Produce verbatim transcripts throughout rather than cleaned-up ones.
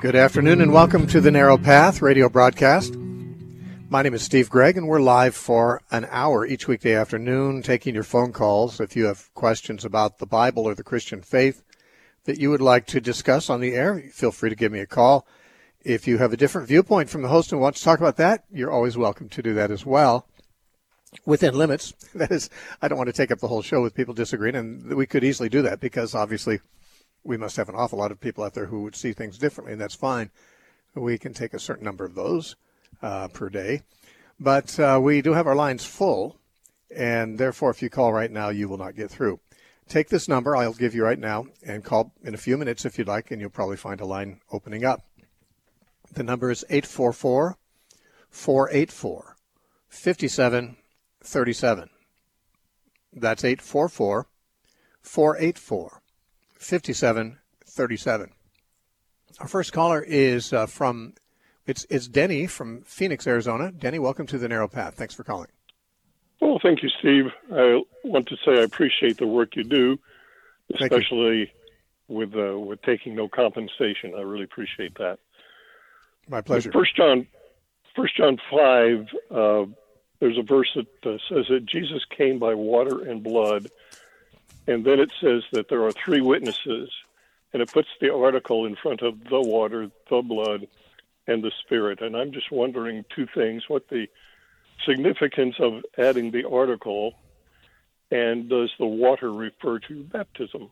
Good afternoon and welcome to the Narrow Path radio broadcast. My name is Steve Gregg and we're live for an hour each weekday afternoon taking your phone calls. If you have questions about the Bible or the Christian faith that you would like to discuss on the air, feel free to give me a call. If you have a different viewpoint from the host and want to talk about that, you're always welcome to do that as well. Within limits. That is, I don't want to take up the whole show with people disagreeing, and we could easily do that because obviously we must have an awful lot of people out there who would see things differently, and that's fine. We can take a certain number of those uh, per day. But uh, we do have our lines full, and therefore if you call right now, you will not get through. Take this number I'll give you right now and call in a few minutes if you'd like, and you'll probably find a line opening up. The number is eight four four, four eight four, five seven three seven. That's eight four four, four eight four, five seven three seven. Our first caller is uh, from, it's it's Denny from Phoenix, Arizona. Denny, welcome to the Narrow Path. Thanks for calling. Well, thank you, Steve. I want to say I appreciate the work you do, especially with uh, with taking no compensation. I really appreciate that. My pleasure. First John, First John five, uh, there's a verse that uh, says that Jesus came by water and blood. And then it says that there are three witnesses, and it puts the article in front of the water, the blood, and the Spirit. And I'm just wondering two things, what the significance of adding the article, and does the water refer to baptism?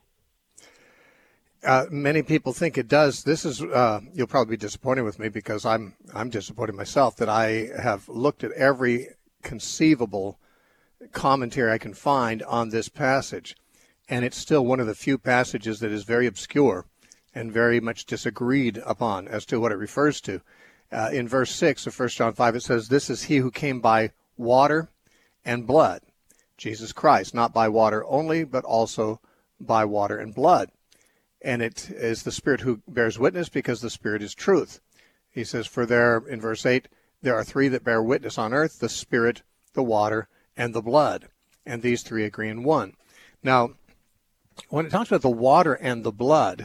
Uh, many people think it does. This is, uh, you'll probably be disappointed with me because I'm I'm disappointed myself that I have looked at every conceivable commentary I can find on this passage. And it's still one of the few passages that is very obscure and very much disagreed upon as to what it refers to. Uh, in verse six of First John five, it says, "This is he who came by water and blood," Jesus Christ, not by water only, but also by water and blood. And it is the Spirit who bears witness because the Spirit is truth. He says, for there, in verse eight, there are three that bear witness on earth, the Spirit, the water, and the blood. And these three agree in one. Now, when it talks about the water and the blood,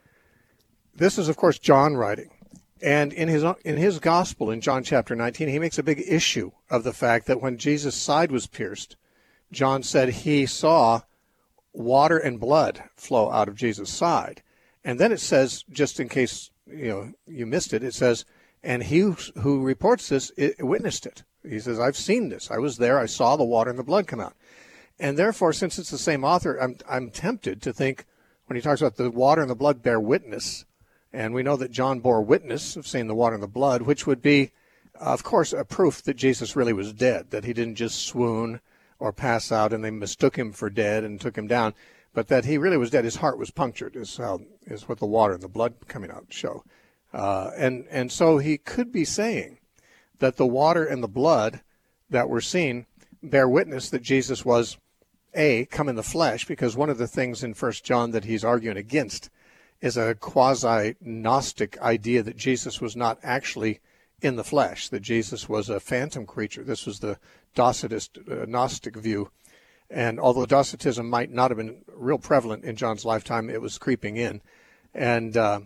this is, of course, John writing. And in his in his gospel, in John chapter nineteen, he makes a big issue of the fact that when Jesus' side was pierced, John said he saw water and blood flow out of Jesus' side. And then it says, just in case you know you missed it, it says, and he who reports this it, witnessed it. He says, I've seen this. I was there. I saw the water and the blood come out. And therefore, since it's the same author, I'm I'm tempted to think when he talks about the water and the blood bear witness, and we know that John bore witness of seeing the water and the blood, which would be, of course, a proof that Jesus really was dead, that he didn't just swoon or pass out and they mistook him for dead and took him down, but that he really was dead. His heart was punctured, is how is what the water and the blood coming out show. Uh, and and so he could be saying that the water and the blood that we're seeing bear witness that Jesus was A, come in the flesh, because one of the things in First John that he's arguing against is a quasi-Gnostic idea that Jesus was not actually in the flesh, that Jesus was a phantom creature. This was the Docetist uh, Gnostic view. And although Docetism might not have been real prevalent in John's lifetime, it was creeping in. And uh,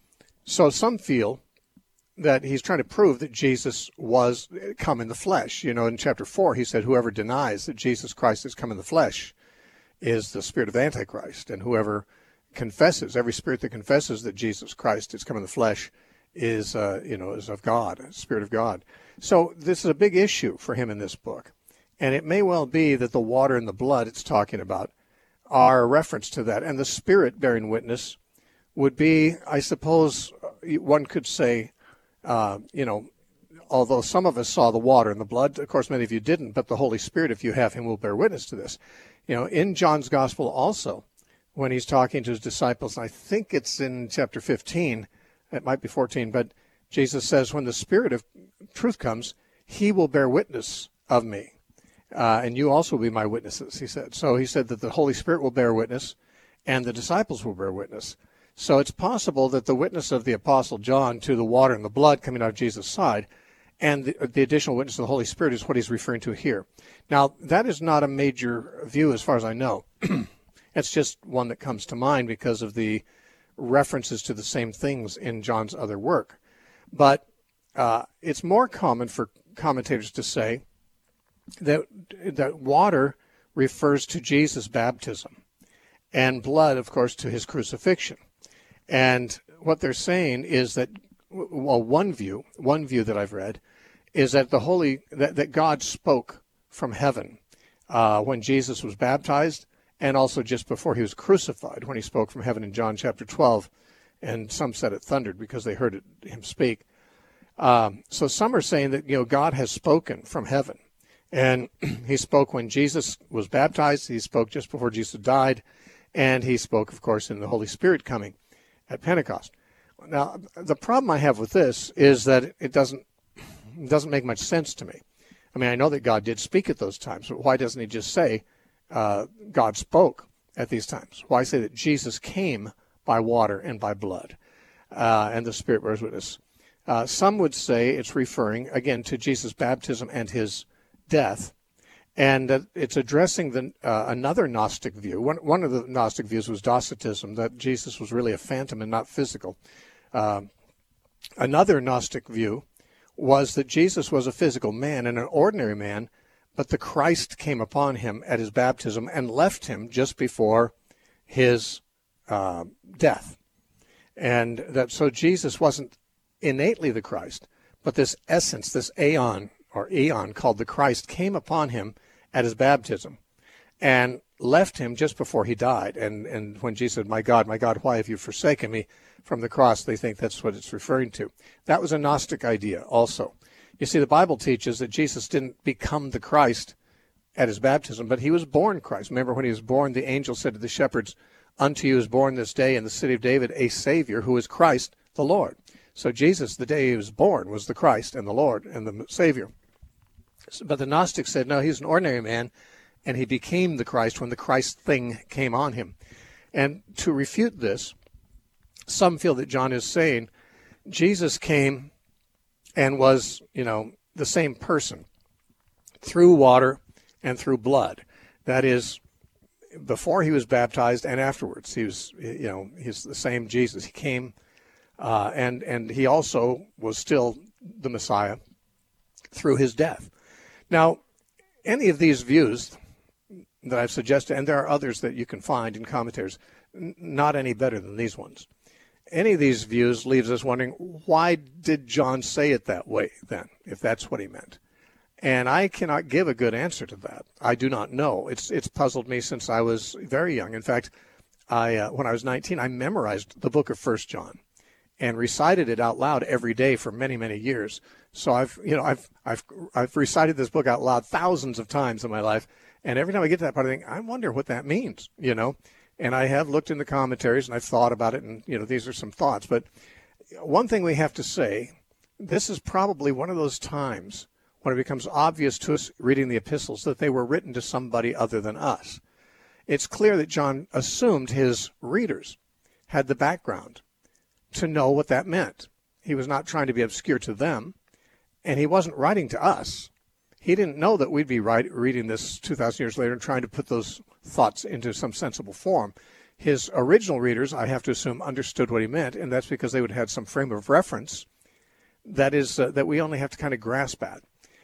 so some feel that he's trying to prove that Jesus was come in the flesh. You know, in chapter four, he said, whoever denies that Jesus Christ has come in the flesh is the spirit of Antichrist. And whoever confesses, every spirit that confesses that Jesus Christ has come in the flesh is, uh, you know, is of God, spirit of God. So this is a big issue for him in this book. And it may well be that the water and the blood it's talking about are a reference to that. And the Spirit bearing witness would be, I suppose, one could say, Uh, you know, although some of us saw the water and the blood, of course, many of you didn't, but the Holy Spirit, if you have him, will bear witness to this. You know, in John's Gospel also, when he's talking to his disciples, and I think it's in chapter fifteen, it might be fourteen, but Jesus says, when the Spirit of truth comes, he will bear witness of me. Uh, and you also will be my witnesses, he said. So he said that the Holy Spirit will bear witness, and the disciples will bear witness. So it's possible that the witness of the Apostle John to the water and the blood coming out of Jesus' side and the, the additional witness of the Holy Spirit is what he's referring to here. Now, that is not a major view as far as I know. It's just one that comes to mind because of the references to the same things in John's other work. But uh, it's more common for commentators to say that that water refers to Jesus' baptism, and blood, of course, to his crucifixion. And what they're saying is that, well, one view, one view that I've read, is that the Holy, that, that God spoke from heaven uh, when Jesus was baptized, and also just before he was crucified, when he spoke from heaven in John chapter twelve, and some said it thundered because they heard it, him speak. Um, so some are saying that, you know, God has spoken from heaven, and he spoke when Jesus was baptized, he spoke just before Jesus died, and he spoke, of course, in the Holy Spirit coming at Pentecost. Now, the problem I have with this is that it doesn't it doesn't make much sense to me. I mean, I know that God did speak at those times, but why doesn't he just say uh, God spoke at these times? Why say that Jesus came by water and by blood, uh, and the Spirit bears witness? Uh, some would say it's referring, again, to Jesus' baptism and his death, and uh, it's addressing the, uh, another Gnostic view. One, one of the Gnostic views was Docetism, that Jesus was really a phantom and not physical. Uh, another Gnostic view was that Jesus was a physical man and an ordinary man, but the Christ came upon him at his baptism and left him just before his uh, death. And that so Jesus wasn't innately the Christ, but this essence, this aeon or eon called the Christ, came upon him at his baptism and left him just before he died. And, and when Jesus said, "My God, my God, why have you forsaken me?" from the cross, they think that's what it's referring to. That was a Gnostic idea also. You see, the Bible teaches that Jesus didn't become the Christ at his baptism, but he was born Christ. Remember, when he was born, the angel said to the shepherds, "Unto you is born this day in the city of David a Savior, who is Christ the Lord." So Jesus, the day he was born, was the Christ and the Lord and the Savior. But the Gnostics said, no, he's an ordinary man, and he became the Christ when the Christ thing came on him. And to refute this, some feel that John is saying Jesus came and was, you know, the same person through water and through blood. That is, before he was baptized and afterwards. He was, you know, he's the same Jesus. He came, uh, and and he also was still the Messiah through his death. Now, any of these views that I've suggested, and there are others that you can find in commentaries, n- not any better than these ones. Any of these views leaves us wondering, why did John say it that way then, if that's what he meant? And I cannot give a good answer to that. I do not know. It's it's puzzled me since I was very young. In fact, I uh, when I was nineteen, I memorized the book of First John and recited it out loud every day for many, many years. So I've you know I've I've I've recited this book out loud thousands of times in my life, and every time I get to that part, I think, I wonder what that means, you know. And I have looked in the commentaries, and I've thought about it, and, you know, these are some thoughts. But one thing we have to say, this is probably one of those times when it becomes obvious to us reading the epistles that they were written to somebody other than us. It's clear that John assumed his readers had the background to know what that meant. He was not trying to be obscure to them, and he wasn't writing to us. He didn't know that we'd be write, reading this two thousand years later and trying to put those thoughts into some sensible form. His original readers, I have to assume, understood what he meant, and that's because they would have had some frame of reference that is uh, that we only have to kind of grasp at.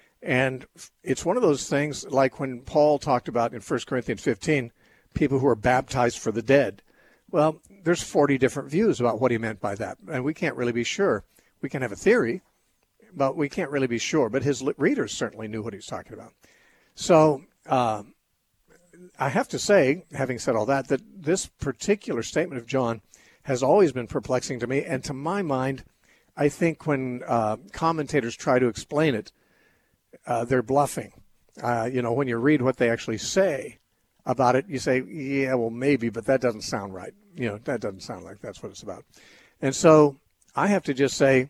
And it's one of those things like when Paul talked about in First Corinthians fifteen, people who are baptized for the dead. Well, there's forty different views about what he meant by that, and we can't really be sure. We can have a theory, but we can't really be sure. But his readers certainly knew what he was talking about. So uh, I have to say, having said all that, that this particular statement of John has always been perplexing to me. And to my mind, I think when uh, commentators try to explain it, uh, they're bluffing. Uh, you know, when you read what they actually say about it, you say, yeah, well, maybe, but that doesn't sound right. You know, that doesn't sound like that's what it's about. And so I have to just say,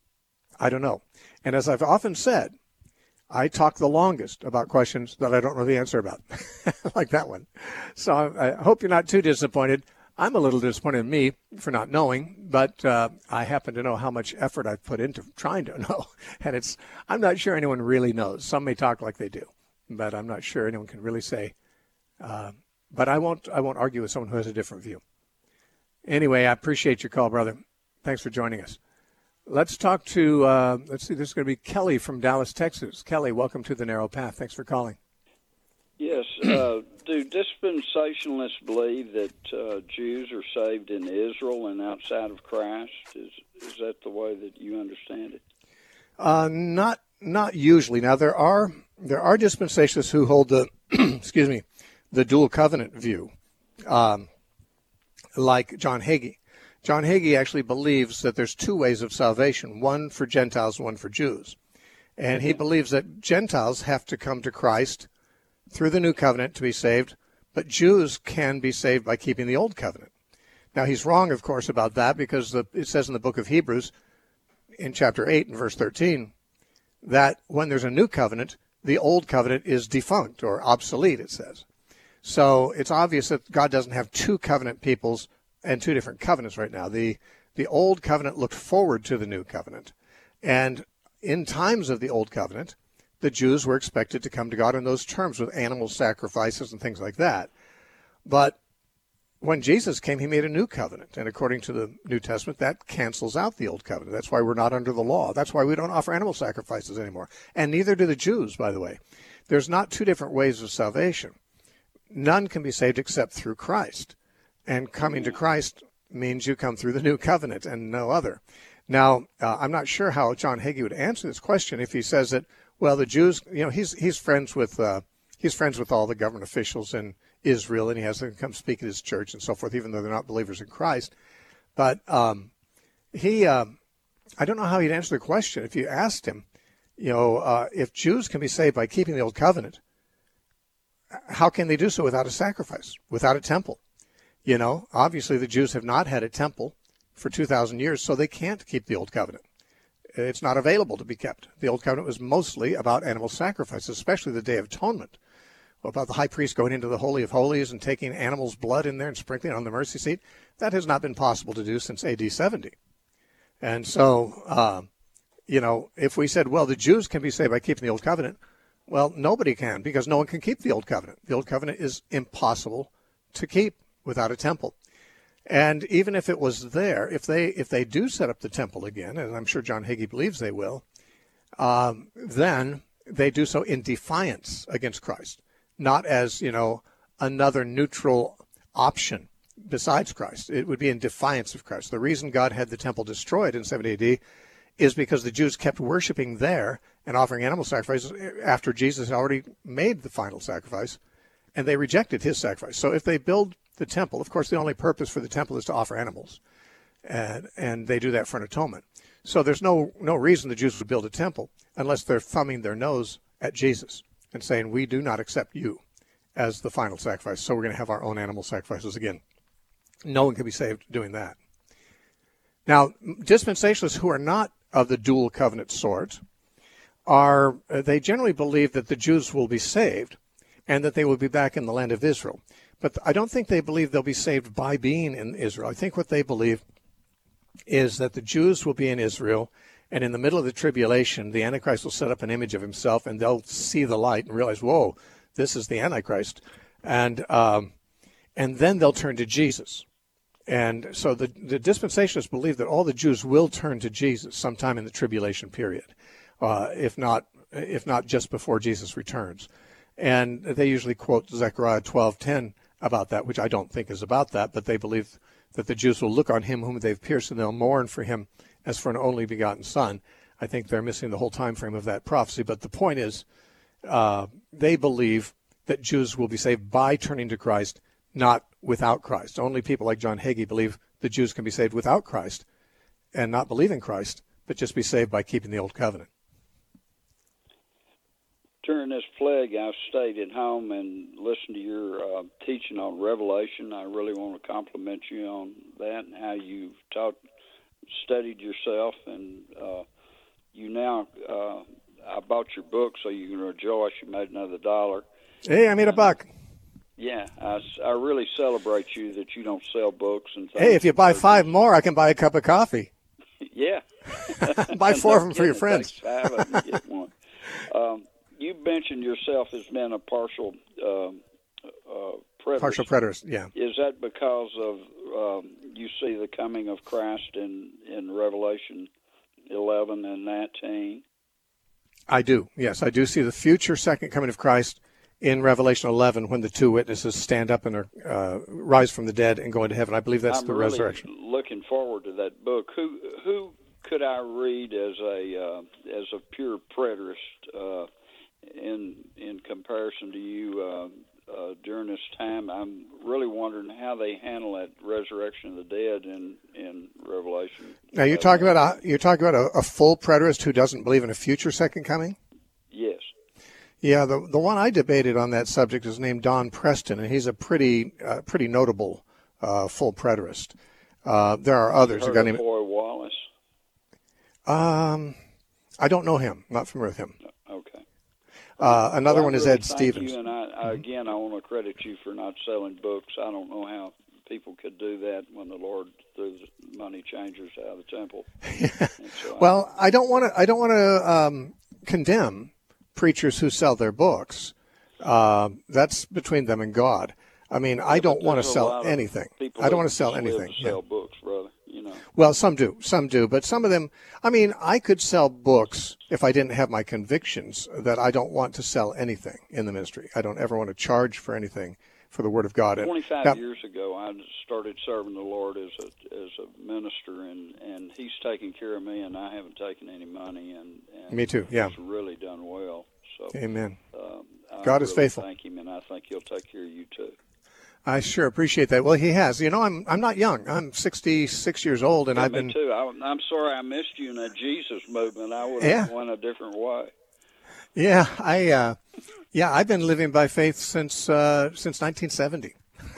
I don't know. And as I've often said, I talk the longest about questions that I don't know the answer about, like that one. So I, I hope you're not too disappointed. I'm a little disappointed in me for not knowing, but uh, I happen to know how much effort I've put into trying to know. And it's I'm not sure anyone really knows. Some may talk like they do, but I'm not sure anyone can really say. Uh, but I won't I won't argue with someone who has a different view. Anyway, I appreciate your call, brother. Thanks for joining us. Let's talk to, uh, let's see, this is going to be Kelly from Dallas, Texas. Kelly, welcome to The Narrow Path. Thanks for calling. Yes. Uh, do dispensationalists believe that uh, Jews are saved in Israel and outside of Christ? Is is that the way that you understand it? Uh, not not usually. Now, there are there are dispensationalists who hold the, excuse me, the dual covenant view, um, like John Hagee. John Hagee actually believes that there's two ways of salvation, one for Gentiles, one for Jews. And he believes that Gentiles have to come to Christ through the new covenant to be saved, but Jews can be saved by keeping the old covenant. Now, he's wrong, of course, about that, because the, it says in the book of Hebrews, in chapter eight and verse thirteen, that when there's a new covenant, the old covenant is defunct or obsolete, it says. So it's obvious that God doesn't have two covenant peoples and two different covenants right now. The the old covenant looked forward to the new covenant. And in times of the old covenant, the Jews were expected to come to God on those terms with animal sacrifices and things like that. But when Jesus came, he made a new covenant. And according to the New Testament, that cancels out the old covenant. That's why we're not under the law. That's why we don't offer animal sacrifices anymore. And neither do the Jews, by the way. There's not two different ways of salvation. None can be saved except through Christ. And coming to Christ means you come through the new covenant and no other. Now, uh, I'm not sure how John Hagee would answer this question if he says that, well, the Jews, you know, he's he's friends with uh, he's friends with all the government officials in Israel, and he has them come speak at his church and so forth, even though they're not believers in Christ. But um, he, uh, I don't know how he'd answer the question if you asked him, you know, uh, if Jews can be saved by keeping the old covenant, how can they do so without a sacrifice, without a temple? You know, obviously the Jews have not had a temple for two thousand years, so they can't keep the old covenant. It's not available to be kept. The old covenant was mostly about animal sacrifices, especially the Day of Atonement, about the high priest going into the Holy of Holies and taking animals' blood in there and sprinkling it on the mercy seat. That has not been possible to do since A D seventy. And so, uh, you know, if we said, well, the Jews can be saved by keeping the old covenant, well, nobody can, because no one can keep the old covenant. The old covenant is impossible to keep without a temple. And even if it was there, if they if they do set up the temple again, and I'm sure John Hagee believes they will, um, then they do so in defiance against Christ, not as, you know, another neutral option besides Christ. It would be in defiance of Christ. The reason God had the temple destroyed in seventy A D is because the Jews kept worshiping there and offering animal sacrifices after Jesus had already made the final sacrifice, and they rejected his sacrifice. So if they build the temple, of course, the only purpose for the temple is to offer animals, and and they do that for an atonement. So there's no no reason the Jews would build a temple unless they're thumbing their nose at Jesus and saying, we do not accept you as the final sacrifice, so we're going to have our own animal sacrifices again. No one can be saved doing that. Now, dispensationalists who are not of the dual covenant sort are, they generally believe that the Jews will be saved and that they will be back in the land of Israel. But I don't think they believe they'll be saved by being in Israel. I think what they believe is that the Jews will be in Israel, and in the middle of the tribulation, the Antichrist will set up an image of himself, and they'll see the light and realize, whoa, this is the Antichrist. And um, and then they'll turn to Jesus. And so the, the dispensationalists believe that all the Jews will turn to Jesus sometime in the tribulation period, uh, if not if not just before Jesus returns. And they usually quote Zechariah twelve ten about that, which I don't think is about that, but they believe that the Jews will look on him whom they've pierced, and they'll mourn for him as for an only begotten son. I think they're missing the whole time frame of that prophecy. But the point is, uh, they believe that Jews will be saved by turning to Christ, not without Christ. Only people like John Hagee believe the Jews can be saved without Christ and not believe in Christ, but just be saved by keeping the old covenant. During this plague, I've stayed at home and listened to your uh, teaching on Revelation. I really want to compliment you on that and how you've taught, studied yourself, and uh, you now, uh, I bought your book so you can rejoice. You made another dollar. Hey, I made a buck. Yeah, I, I really celebrate you that you don't sell books and things. Hey, if you buy five more, I can buy a cup of coffee. Yeah. Buy four of them for your friends. Five of them, get one. Um, you mentioned yourself as being a partial um, uh, preterist. Partial preterist, yeah. Is that because of um, you see the coming of Christ in, in Revelation eleven and nineteen? I do, yes. I do see the future second coming of Christ in Revelation eleven when the two witnesses stand up and are, uh, rise from the dead and go into heaven. I believe that's I'm the really resurrection. Looking forward to that book. Who who could I read as a uh, as a pure preterist uh, in in comparison to you uh, uh, during this time? I'm really wondering how they handle that resurrection of the dead in in Revelation. Now you're talking about a, you're talking about a, a full preterist who doesn't believe in a future second coming? Yes. Yeah, the the one I debated on that subject is named Don Preston, and he's a pretty uh, pretty notable uh, full preterist. Uh, there are others. You A guy heard named of Roy Wallace? Um, I don't know him. Not familiar with him. Okay. Uh, another well, one is really Ed Stevens. You, and I, I, again, I want to credit you for not selling books. I don't know how people could do that when the Lord threw the money changers out of the temple. So well, I don't want to. I don't want to um, condemn preachers who sell their books. Uh, that's between them and God. I mean, yeah, I don't want to sell anything. I don't want to sell live anything. To sell yeah. books, brother. You know. Well, some do, some do, but some of them. I mean, I could sell books if I didn't have my convictions that I don't want to sell anything in the ministry. I don't ever want to charge for anything for the Word of God. Twenty-five that, years ago, I started serving the Lord as a as a minister, and, and He's taking care of me, and I haven't taken any money, and, and me too. Yeah, He's really done well. So, amen. Um, God I is really faithful. Thank Him, and I think He'll take care of you too. I sure appreciate that. Well, He has. You know, I'm I'm not young. I'm sixty-six years old, and yeah, I've me been. too. I, I'm sorry I missed you in that Jesus movement. I would Yeah. have went a different way. Yeah, I. Uh, yeah, I've been living by faith since uh, since nineteen seventy.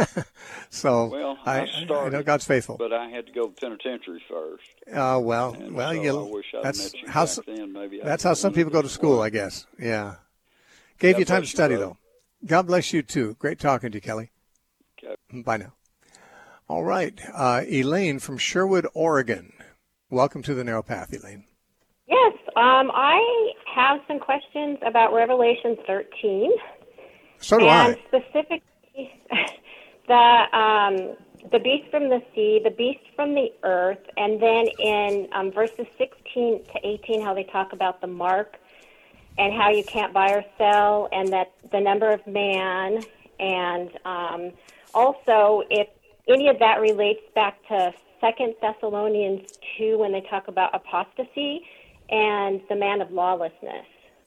so well, I, I, started, I know God's faithful. but I had to go to the penitentiary first. Oh uh, well, and well, so you. I wish I'd That's met you how. back then. Maybe That's I how some people go to school, way. I guess. Yeah. Gave God you time to you, study, brother. though. God bless you too. Great talking to you, Kelly. Okay. Bye now. All right, uh, Elaine from Sherwood, Oregon. Welcome to the Narrow Path, Elaine. Yes, um, I have some questions about Revelation thirteen. So do and I. Specifically, the um, the beast from the sea, the beast from the earth, and then in um, verses sixteen to eighteen, how they talk about the mark and how you can't buy or sell, and that the number of man, and um, also if any of that relates back to Second Thessalonians two when they talk about apostasy and the man of lawlessness.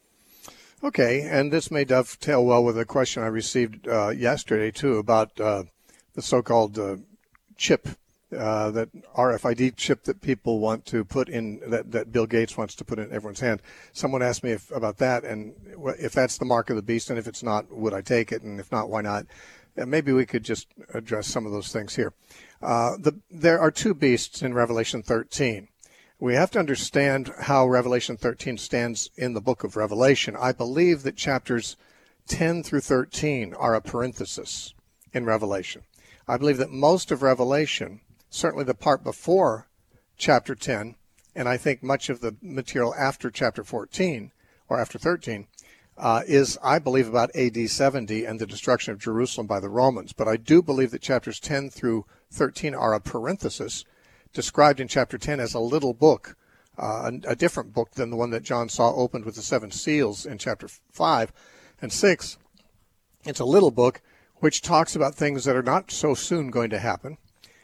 Okay, and this may dovetail well with a question I received uh, yesterday, too, about uh, the so-called uh, chip, uh, that R F I D chip that people want to put in, that, that Bill Gates wants to put in everyone's hand. Someone asked me if, about that, and if that's the mark of the beast, and if it's not, would I take it, and if not, why not? Uh, maybe we could just address some of those things here. Uh, the, there are two beasts in Revelation thirteen. We have to understand how Revelation thirteen stands in the book of Revelation. I believe that chapters ten through thirteen are a parenthesis in Revelation. I believe that most of Revelation, certainly the part before chapter ten, and I think much of the material after chapter fourteen or after thirteen, uh, is, I believe, about A D seventy and the destruction of Jerusalem by the Romans. But I do believe that chapters ten through thirteen are a parenthesis, described in chapter ten as a little book, uh, a, a different book than the one that John saw opened with the seven seals in chapter five and six. It's a little book which talks about things that are not so soon going to happen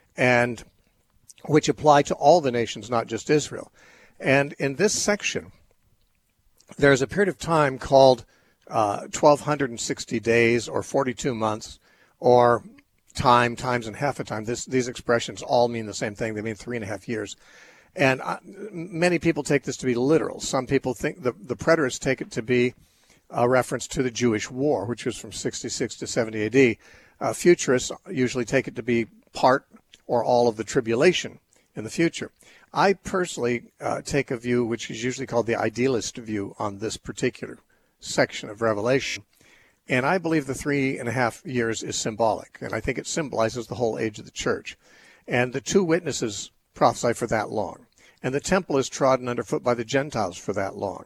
and which apply to all the nations, not just Israel. And in this section, there's a period of time called uh, twelve sixty days or forty-two months or time, times, and half a time. This, these expressions all mean the same thing. They mean three and a half years. And uh, many people take this to be literal. Some people think the, the preterists take it to be a reference to the Jewish War, which was from sixty-six to seventy A D. Uh, futurists usually take it to be part or all of the tribulation in the future. I personally uh, take a view which is usually called the idealist view on this particular section of Revelation. And I believe the three and a half years is symbolic, and I think it symbolizes the whole age of the church. And the two witnesses prophesy for that long. And the temple is trodden underfoot by the Gentiles for that long.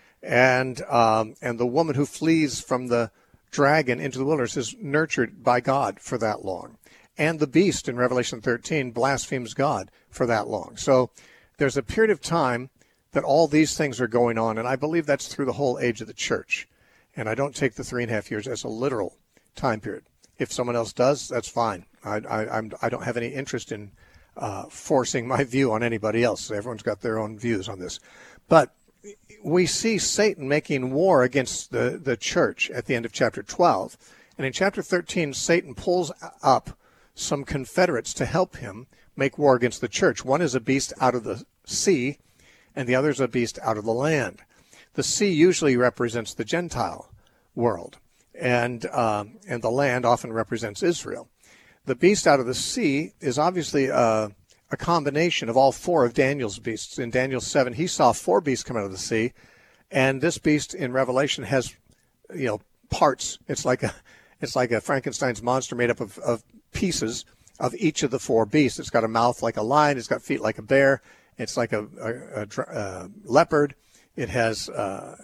And um, and the woman who flees from the dragon into the wilderness is nurtured by God for that long. and the beast in Revelation thirteen blasphemes God for that long. So there's a period of time that all these things are going on, and I believe that's through the whole age of the church. And I don't take the three and a half years as a literal time period. If someone else does, that's fine. I, I, I'm, I don't have any interest in uh, forcing my view on anybody else. Everyone's got their own views on this. But we see Satan making war against the, the church at the end of chapter twelve. And in chapter thirteen, Satan pulls up some confederates to help him make war against the church. One is a beast out of the sea, and the other is a beast out of the land. The sea usually represents the Gentile world, and uh, and the land often represents Israel. The beast out of the sea is obviously a, a combination of all four of Daniel's beasts. In Daniel seven, he saw four beasts come out of the sea, and this beast in Revelation has, you know, parts. It's like a it's like a Frankenstein's monster made up of, of pieces of each of the four beasts. It's got a mouth like a lion. It's got feet like a bear. It's like a, a, a, a leopard. It has uh,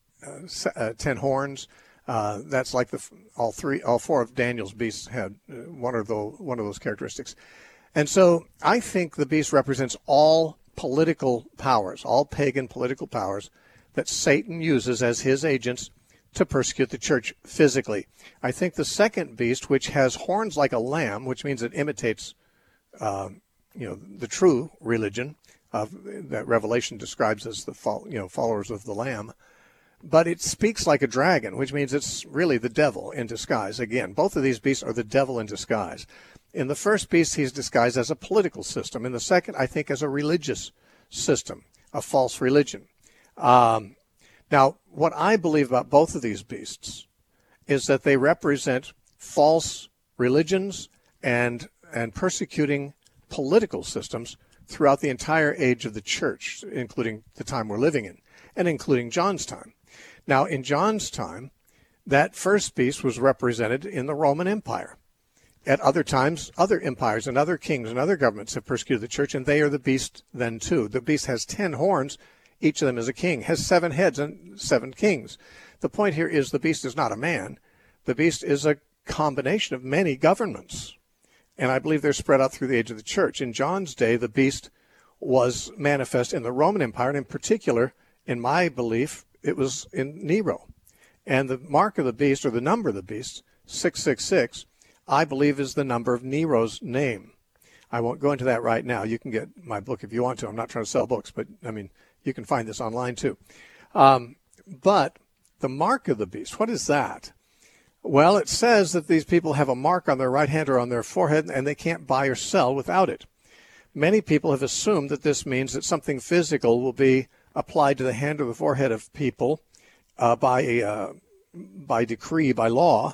uh, uh, ten horns. Uh, that's like the all three, all four of Daniel's beasts had uh, one of the one of those characteristics. And so I think the beast represents all political powers, all pagan political powers that Satan uses as his agents to persecute the church physically. I think the second beast, which has horns like a lamb, which means it imitates, uh, you know, the true religion of that Revelation describes as the you know followers of the Lamb, but it speaks like a dragon, which means it's really the devil in disguise. Again, both of these beasts are the devil in disguise. In the first beast, he's disguised as a political system. In the second, I think, as a religious system, a false religion. Um, now, what I believe about both of these beasts is that they represent false religions and and persecuting political systems throughout the entire age of the church, including the time we're living in, and including John's time. Now, in John's time, that first beast was represented in the Roman Empire. At other times, other empires and other kings and other governments have persecuted the church, and they are the beast then too. The beast has ten horns. Each of them is a king, has seven heads and seven kings. The point here is the beast is not a man. The beast is a combination of many governments. And I believe they're spread out through the age of the church. In John's day, the beast was manifest in the Roman Empire, and in particular, in my belief, it was in Nero. And the mark of the beast, or the number of the beast, six six six, I believe is the number of Nero's name. I won't go into that right now. You can get my book if you want to. I'm not trying to sell books, but, I mean, you can find this online too. Um, but the mark of the beast, what is that? Well, it says that these people have a mark on their right hand or on their forehead, and they can't buy or sell without it. Many people have assumed that this means that something physical will be applied to the hand or the forehead of people uh, by a, uh, by decree, by law,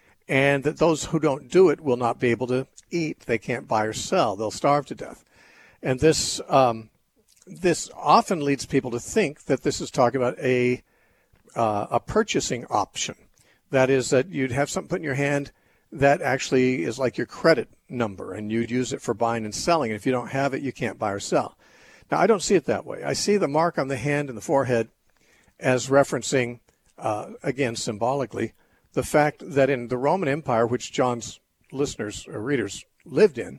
and that those who don't do it will not be able to eat. They can't buy or sell. They'll starve to death. And this um, this often leads people to think that this is talking about a uh, a purchasing option. That is, that you'd have something put in your hand that actually is like your credit number, and you'd use it for buying and selling. And if you don't have it, you can't buy or sell. Now, I don't see it that way. I see the mark on the hand and the forehead as referencing, uh, again, symbolically, the fact that in the Roman Empire, which John's listeners or readers lived in,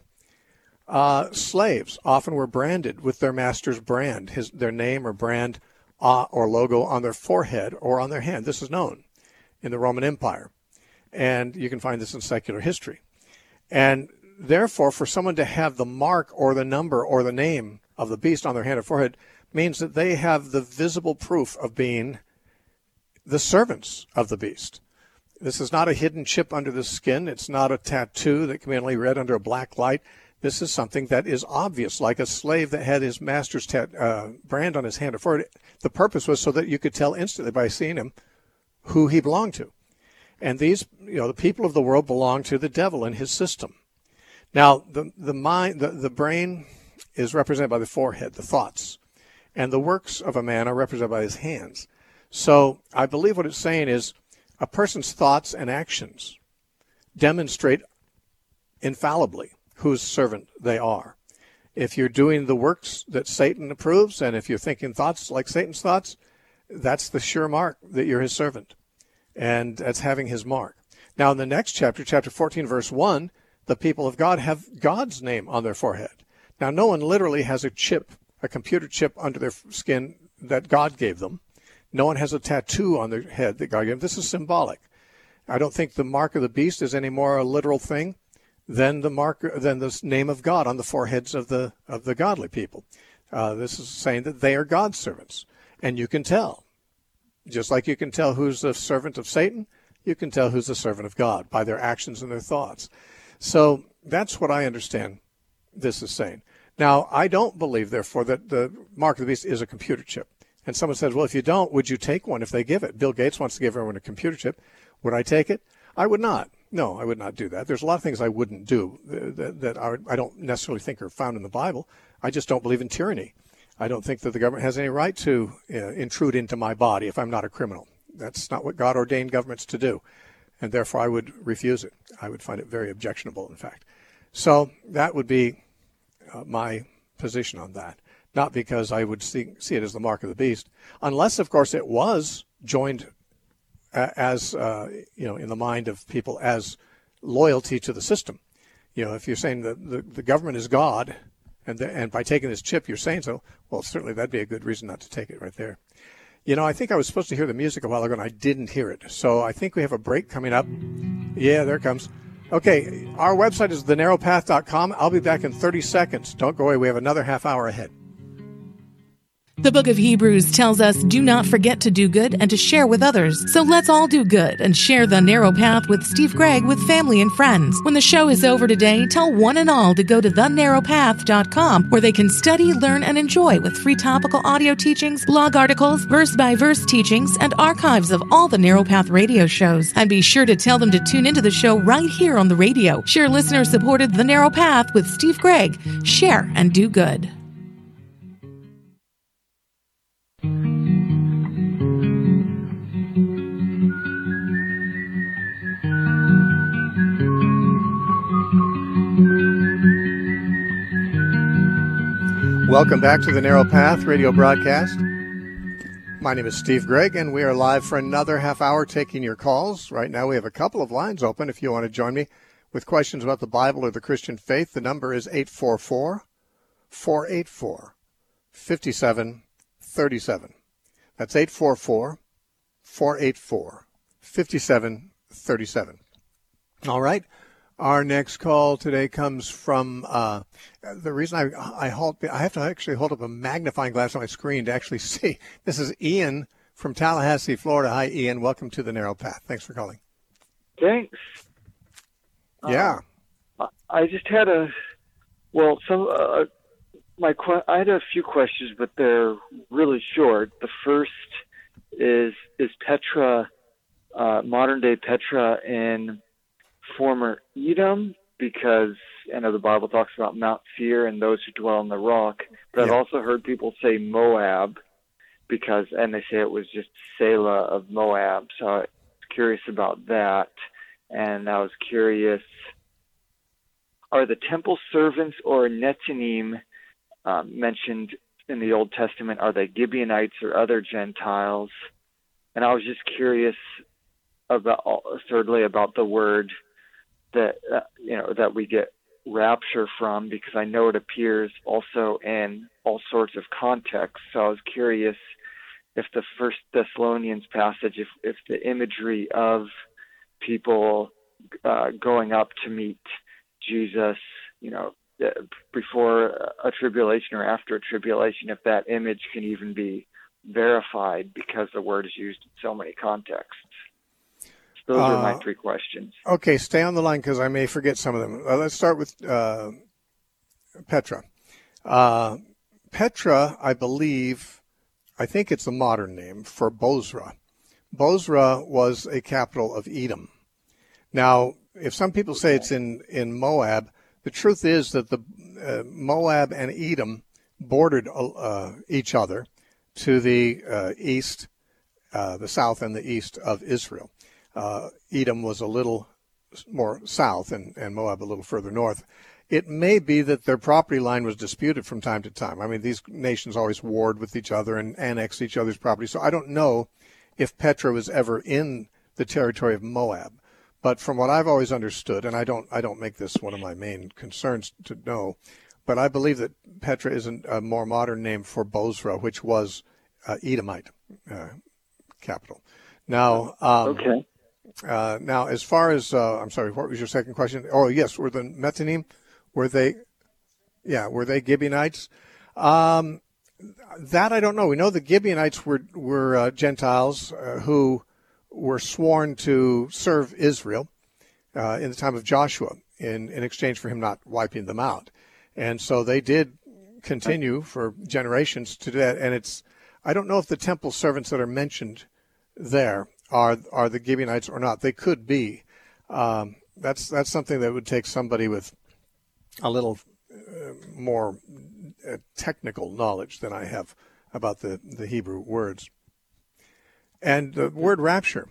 uh, slaves often were branded with their master's brand, his their name or brand uh, or logo on their forehead or on their hand. This is known in the Roman Empire, and you can find this in secular history. And therefore, for someone to have the mark or the number or the name of the beast on their hand or forehead means that they have the visible proof of being the servants of the beast. This is not a hidden chip under the skin. It's not a tattoo that can be only read under a black light. This is something that is obvious, like a slave that had his master's tat, uh, brand on his hand or forehead. The purpose was so that you could tell instantly by seeing him who he belonged to. And these, you know, the people of the world belong to the devil and his system. Now, the the mind, the, the brain is represented by the forehead, the thoughts, and the works of a man are represented by his hands. So I believe what it's saying is a person's thoughts and actions demonstrate infallibly whose servant they are. If you're doing the works that Satan approves, and if you're thinking thoughts like Satan's thoughts, that's the sure mark that you're his servant. And that's having his mark. Now, in the next chapter, chapter fourteen, verse one, the people of God have God's name on their forehead. Now, no one literally has a chip, a computer chip under their skin that God gave them. No one has a tattoo on their head that God gave them. This is symbolic. I don't think the mark of the beast is any more a literal thing than the mark, than the name of God on the foreheads of the of the godly people. Uh, this is saying that they are God's servants, and you can tell. Just like you can tell who's a servant of Satan, you can tell who's a servant of God by their actions and their thoughts. So that's what I understand this is saying. Now, I don't believe, therefore, that the mark of the beast is a computer chip. And someone says, well, if you don't, would you take one if they give it? Bill Gates wants to give everyone a computer chip. Would I take it? I would not. No, I would not do that. There's a lot of things I wouldn't do that, that are, I don't necessarily think are found in the Bible. I just don't believe in tyranny. I don't think that the government has any right to uh, intrude into my body if I'm not a criminal. That's not what God ordained governments to do. And therefore, I would refuse it. I would find it very objectionable, in fact. So that would be uh, my position on that. Not because I would see, see it as the mark of the beast, unless, of course, it was joined uh, as, uh, you know, in the mind of people as loyalty to the system. You know, if you're saying that the, the government is God, and the, and by taking this chip you're saying so, well, certainly that'd be a good reason not to take it right there. You know, I think I was supposed to hear the music a while ago, and I didn't hear it. So I think we have a break coming up. Yeah, there it comes. Okay, our website is the narrow path dot com. I'll be back in thirty seconds. Don't go away. We have another half hour ahead. The book of Hebrews tells us, do not forget to do good and to share with others. So let's all do good and share the narrow path with Steve Gregg with family and friends. When the show is over today, tell one and all to go to the narrow path dot com, where they can study, learn, and enjoy with free topical audio teachings, blog articles, verse-by-verse teachings, and archives of all the Narrow Path radio shows. And be sure to tell them to tune into the show right here on the radio. Share listener-supported The Narrow Path with Steve Gregg. Share and do good. Welcome back to the Narrow Path radio broadcast. My name is Steve Gregg, and we are live for another half hour taking your calls. Right now we have a couple of lines open if you want to join me with questions about the Bible or the Christian faith. The number is eight four four, four eight four, five seven three seven. That's eight four four, four eight four, five seven three seven. All right. Our next call today comes from, uh, the reason I, I, hold, I have to actually hold up a magnifying glass on my screen to actually see. This is Ian from Tallahassee, Florida. Hi, Ian. Welcome to the Narrow Path. Thanks for calling. Thanks. Yeah. Uh, I just had a, well, some, uh, my, I had a few questions, but they're really short. The first is, is Petra, uh, modern day Petra in former Edom, because I know the Bible talks about Mount Seir and those who dwell on the rock, but yeah. I've also heard people say Moab, because, and they say it was just Selah of Moab, so I was curious about that. And I was curious, are the temple servants or Netzanim um, mentioned in the Old Testament, are they Gibeonites or other Gentiles? And I was just curious about, thirdly, about the word that uh, you know that we get rapture from, because I know it appears also in all sorts of contexts. So I was curious if the First Thessalonians passage, if if the imagery of people uh, going up to meet Jesus, you know, before a tribulation or after a tribulation, if that image can even be verified, because the word is used in so many contexts. Those are my three questions. Okay, stay on the line because I may forget some of them. Uh, let's start with uh, Petra. Uh, Petra, I believe, I think it's a modern name for Bozrah. Bozrah was a capital of Edom. Now, if some people say it's in, in Moab, the truth is that the uh, Moab and Edom bordered uh, each other to the uh, east, uh, the south and the east of Israel. Uh, Edom was a little more south and, and Moab a little further north. It may be that their property line was disputed from time to time. I mean, these nations always warred with each other and annexed each other's property. So I don't know if Petra was ever in the territory of Moab. But from what I've always understood, and I don't I don't make this one of my main concerns to know, but I believe that Petra is an, a more modern name for Bozrah, which was uh, Edomite uh, capital. Now, um, okay. Uh, now, as far as uh, I'm sorry, what was your second question? Oh, yes, were the Metanim, were they? Yeah, were they Gibeonites? Um, that I don't know. We know the Gibeonites were were uh, Gentiles uh, who were sworn to serve Israel uh, in the time of Joshua in, in exchange for him not wiping them out. And so they did continue for generations to do that. And it's, I don't know if the temple servants that are mentioned there are are the Gibeonites or not. They could be. Um, that's that's something that would take somebody with a little uh, more uh, technical knowledge than I have about the, the Hebrew words. And the word rapture,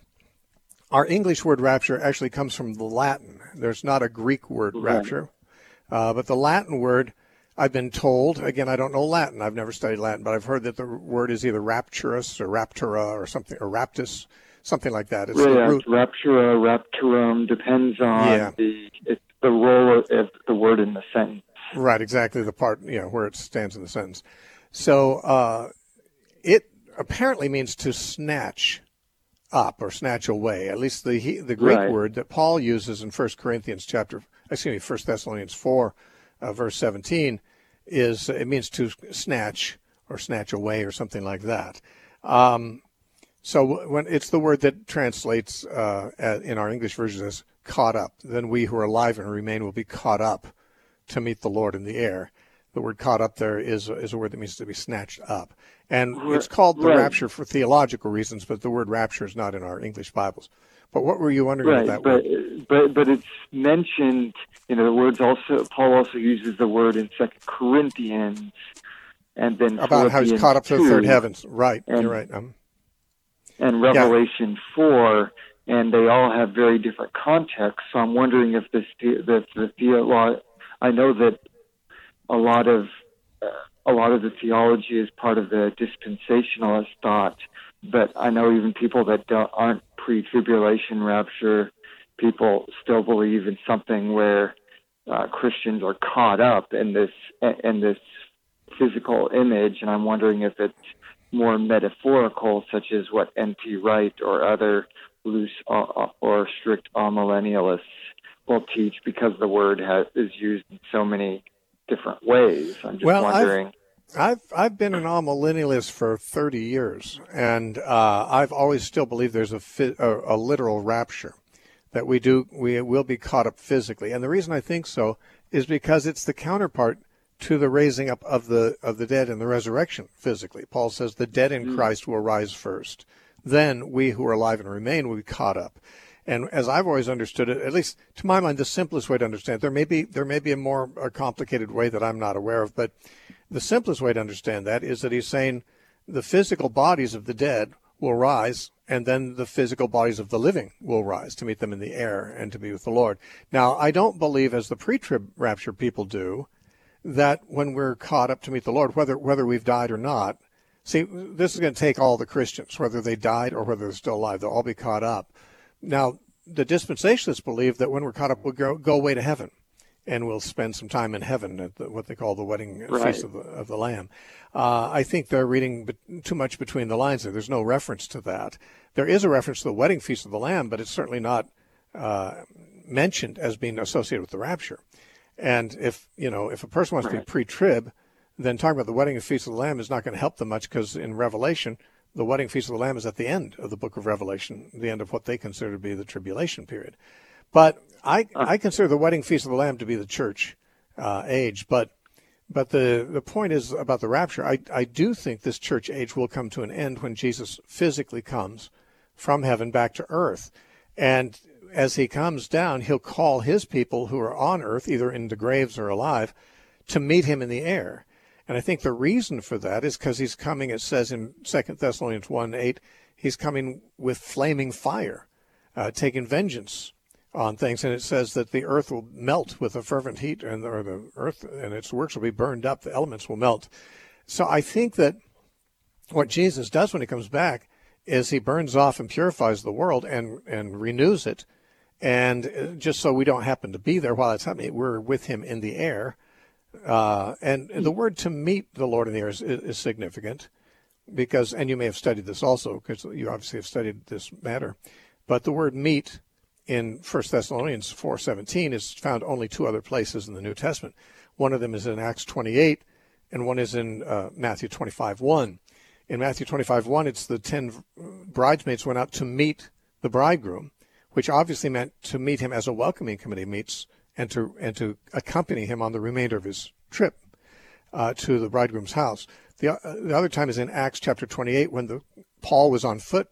our English word rapture actually comes from the Latin. There's not a Greek word Right. rapture, uh, but the Latin word, I've been told, again, I don't know Latin, I've never studied Latin, but I've heard that the word is either rapturus or raptura or something, or raptus, something like that. It's the Yeah, root. raptura, rapturum depends on Yeah. the it's the role of, of the word in the sentence. Right, exactly, the part, you know, where it stands in the sentence. So uh, it apparently means to snatch up or snatch away. At least the he, the Greek Right. word that Paul uses in First Corinthians chapter, excuse me, First Thessalonians four, uh, verse seventeen, is it means to snatch or snatch away or something like that. Um, so when it's the word that translates uh, in our English version as caught up, then we who are alive and remain will be caught up to meet the Lord in the air. The word caught up there is is a word that means to be snatched up. And it's called the Right. rapture for theological reasons, but the word rapture is not in our English Bibles. But what were you wondering Right, about that but word? but but it's mentioned. You know, the words also. Paul also uses the word in Second Corinthians, and then About how he's Philippians caught up to the two, third heavens. Right, and- you're right. Um, and Revelation four, and they all have very different contexts. So I'm wondering if this the the theolo- I know that a lot of uh, a lot of the theology is part of the dispensationalist thought, but I know even people that don't, aren't pre-tribulation rapture people still believe in something where uh, Christians are caught up in this in this physical image, and I'm wondering if it's more metaphorical, such as what N T Wright or other loose uh, or strict amillennialists will teach, because the word has, is used in so many different ways. I'm just Well, I've- wondering. I've I've been an amillennialist for thirty years, and uh, I've always still believed there's a, fi- a a literal rapture, that we do we will be caught up physically. And the reason I think so is because it's the counterpart to the raising up of the of the dead and the resurrection physically. Paul says the dead in Christ will rise first. Then we who are alive and remain will be caught up. And as I've always understood it, at least to my mind, the simplest way to understand it, there may be there may be a more a complicated way that I'm not aware of, but the simplest way to understand that is that he's saying the physical bodies of the dead will rise, and then the physical bodies of the living will rise to meet them in the air and to be with the Lord. Now, I don't believe, as the pre-trib rapture people do, that when we're caught up to meet the Lord, whether whether we've died or not, see, this is going to take all the Christians, whether they died or whether they're still alive, they'll all be caught up. Now, the dispensationalists believe that when we're caught up, we'll go, go away to heaven, and we'll spend some time in heaven at the, what they call the wedding Right. feast of the, of the Lamb. Uh, I think they're reading be- too much between the lines there. There's no reference to that. There is a reference to the wedding feast of the Lamb, but it's certainly not uh, mentioned as being associated with the rapture. And if, you know, if a person wants to be Right. pre-trib, then talking about the wedding feast of the Lamb is not going to help them much, because in Revelation, the wedding feast of the Lamb is at the end of the book of Revelation, the end of what they consider to be the tribulation period. But I, I consider the wedding feast of the Lamb to be the church uh, age. But but the, the point is about the rapture. I, I do think this church age will come to an end when Jesus physically comes from heaven back to earth. And as he comes down, he'll call his people who are on earth, either in the graves or alive, to meet him in the air. And I think the reason for that is because he's coming, it says in Second Thessalonians one eight, he's coming with flaming fire, uh, taking vengeance on things. And it says that the earth will melt with a fervent heat, and or the earth and its works will be burned up. The elements will melt. So I think that what Jesus does when he comes back is he burns off and purifies the world and, and renews it. And just so we don't happen to be there while it's happening, we're with him in the air. Uh, and the word to meet the Lord in the air is, is significant because, and you may have studied this also because you obviously have studied this matter, but the word meet in First Thessalonians four seventeen is found only two other places in the New Testament. One of them is in Acts twenty-eight and one is in uh, Matthew twenty-five one. In Matthew twenty-five one, it's the ten bridesmaids went out to meet the bridegroom, which obviously meant to meet him as a welcoming committee meets and to and to accompany him on the remainder of his trip uh, to the bridegroom's house. The, uh, the other time is in Acts chapter twenty-eight when the Paul was on foot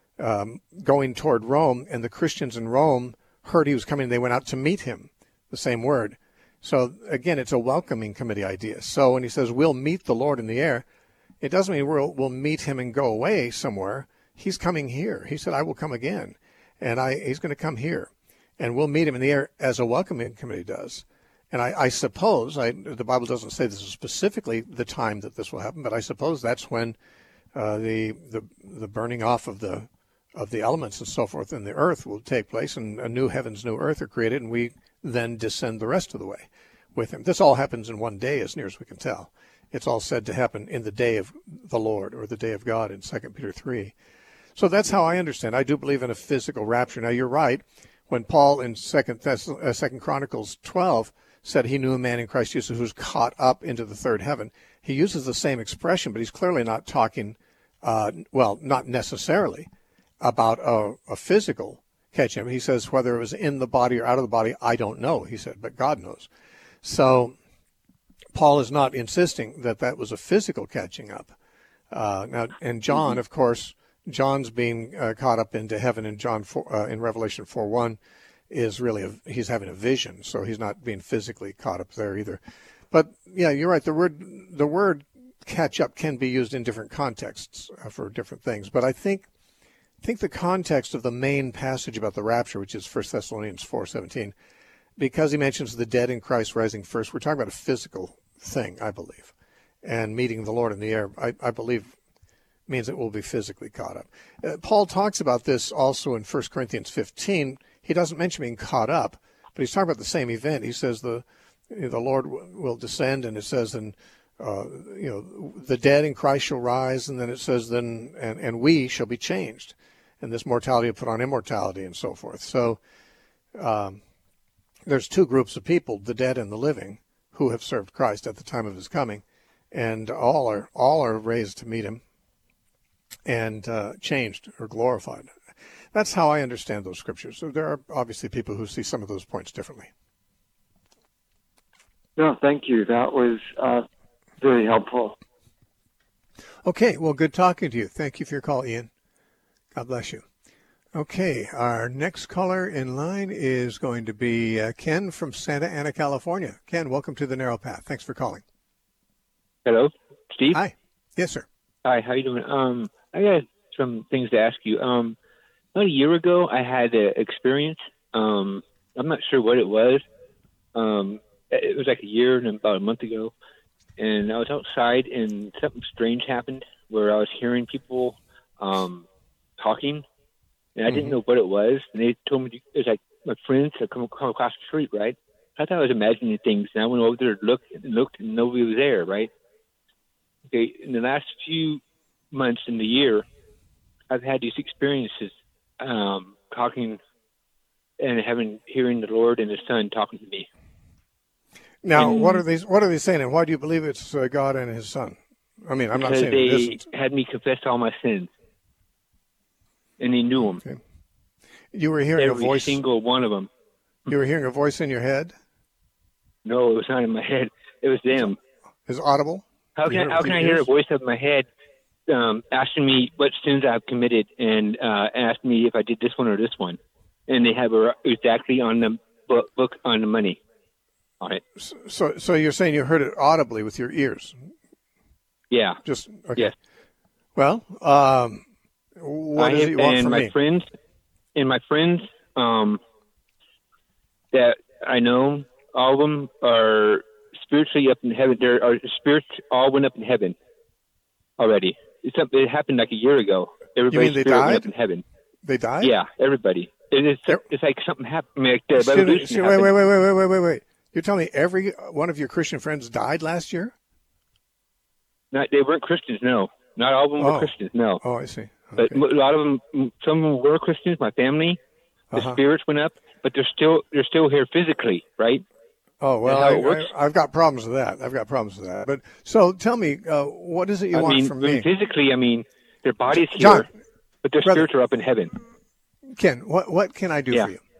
um, going toward Rome, and the Christians in Rome heard he was coming. They went out to meet him, the same word. So, again, it's a welcoming committee idea. So when he says, we'll meet the Lord in the air, it doesn't mean we'll, we'll meet him and go away somewhere. He's coming here. He said, I will come again, and I, he's going to come here. And we'll meet him in the air as a welcoming committee does. And I, I suppose, I, the Bible doesn't say this is specifically the time that this will happen, but I suppose that's when uh, the, the the burning off of the of the elements and so forth in the earth will take place, and a new heavens, new earth are created, and we then descend the rest of the way with him. This all happens in one day, as near as we can tell. It's all said to happen in the day of the Lord, or the day of God in Second Peter three. So that's how I understand. I do believe in a physical rapture. Now, you're right. When Paul in Second Thess- uh, Second Chronicles twelve said he knew a man in Christ Jesus who's caught up into the third heaven, he uses the same expression, but he's clearly not talking, uh, well, not necessarily about a, a physical catching. He says whether it was in the body or out of the body, I don't know, he said, but God knows. So Paul is not insisting that that was a physical catching up. Uh, now, and John, mm-hmm. of course, John's being uh, caught up into heaven in John four, uh, in Revelation four one is really a, he's having a vision, so he's not being physically caught up there either. But yeah, you're right. The word the word catch up can be used in different contexts uh, for different things. But I think I think the context of the main passage about the rapture, which is First Thessalonians four seventeen, because he mentions the dead in Christ rising first, we're talking about a physical thing, I believe, and meeting the Lord in the air. I, I believe. Means it will be physically caught up. Uh, Paul talks about this also in First Corinthians fifteen. He doesn't mention being caught up, but he's talking about the same event. He says the you know, the Lord w- will descend, and it says, and uh, you know, the dead in Christ shall rise, and then it says, then and, and we shall be changed, and this mortality will put on immortality, and so forth. So um, there's two groups of people, the dead and the living, who have served Christ at the time of his coming, and all are all are raised to meet him and uh, changed or glorified. That's how I understand those scriptures. So there are obviously people who see some of those points differently. No, thank you. That was uh, very helpful. Okay, well, good talking to you. Thank you for your call, Ian. God bless you. Okay, our next caller in line is going to be uh, Ken from Santa Ana, California. Ken, welcome to the Narrow Path. Thanks for calling. Hello, Steve. Hi. Yes, sir. Hi, how you doing? Um, I got some things to ask you. Um, about a year ago, I had an experience. Um, I'm not sure what it was. Um, it was like a year and about a month ago, and I was outside, and something strange happened where I was hearing people um, talking, and I mm-hmm. didn't know what it was. And they told me it was like my friends had come, come across the street, right? I thought I was imagining things, and I went over there and looked and looked, and nobody was there, right? Okay, in the last few months in the year, I've had these experiences um, talking and having hearing the Lord and His Son talking to me. Now, and, what are these? What are they saying, and why do you believe it's uh, God and His Son? I mean, I'm not saying they it isn't. had me confess all my sins, and He knew them. Okay. You were hearing Every a voice. Every single one of them. You were hearing a voice in your head? No, it was not in my head. It was them. Is audible? How can, how can I hear a voice of my head um, asking me what sins I've committed and uh, asking me if I did this one or this one? And they have a, exactly on the book, book on the money on it. So so you're saying you heard it audibly with your ears? Yeah. Just okay. Yes. Well, um, what I is have, it you want and from my me? friends, and my friends um, that I know, all of them are spiritually up in heaven. There are spirits all went up in heaven already. It's up, it happened like a year ago. Everybody's they spirit died? went up in heaven. They died? Yeah, everybody. it's, it's like something happened. Like the Excuse me, revolution excuse- wait, happened. wait, wait, wait, wait, wait, wait, wait. You're telling me every one of your Christian friends died last year? Not, they weren't Christians, no. Not all of them Oh. were Christians, no. Oh, I see. But Okay. a lot of them, some of them were Christians. My family, the Uh-huh. spirits went up, but they're still they're still here physically, right? Oh, well, That's how I, it works. I, I've got problems with that. I've got problems with that. But so tell me, uh, what is it you I want mean, from I mean, me? physically, I mean, their bodies here, John, but their brother. spirits are up in heaven. Ken, what what can I do Yeah. for you?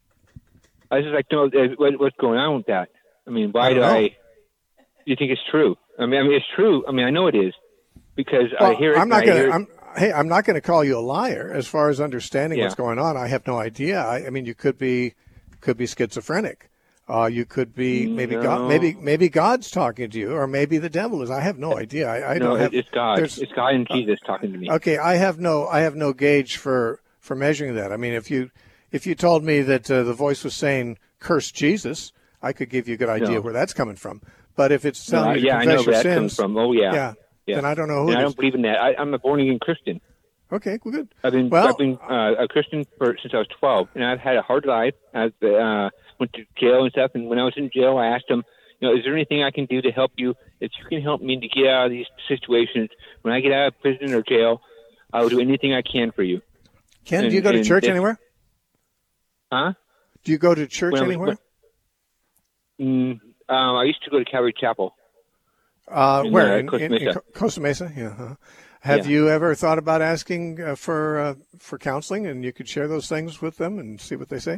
I was just like, no, uh, what, what's going on with that? I mean, why I do don't know. I? Do you think it's true? I mean, I mean, it's true. I mean, I know it is because Well, I hear it. I'm not I going hear to. it. I'm hey, I'm not going to call you a liar as far as understanding Yeah. what's going on. I have no idea. I, I mean, you could be could be schizophrenic. Uh, you could be maybe No. God, maybe maybe God's talking to you, or maybe the devil is. I have no idea. I, I no, don't have. it's God. there's- It's God and Jesus talking to me. Okay, I have no I have no gauge for, for measuring that. I mean, if you if you told me that uh, the voice was saying curse Jesus, I could give you a good idea No. where that's coming from. But if it's No, telling you to yeah, I confess know your where that sins, comes from. Oh, yeah. yeah, Yeah. then I don't know who And it I is. don't believe in that. I, I'm a born again Christian. Okay, well, good. I've been Well- I've been uh, a Christian for since I was twelve, and I've had a hard life. I uh, went to jail and stuff, and when I was in jail, I asked them, you know, is there anything I can do to help you? If you can help me to get out of these situations, when I get out of prison or jail, I will do anything I can for you. Ken, And- do you go to and church if- anywhere? Huh? Do you go to church When I was- anywhere? Mm, um, I used to go to Calvary Chapel. Uh, in, where uh, in, Costa in- in Mesa. Co- Costa Mesa? Yeah. huh. Have Yeah. you ever thought about asking uh, for uh, for counseling, and you could share those things with them and see what they say?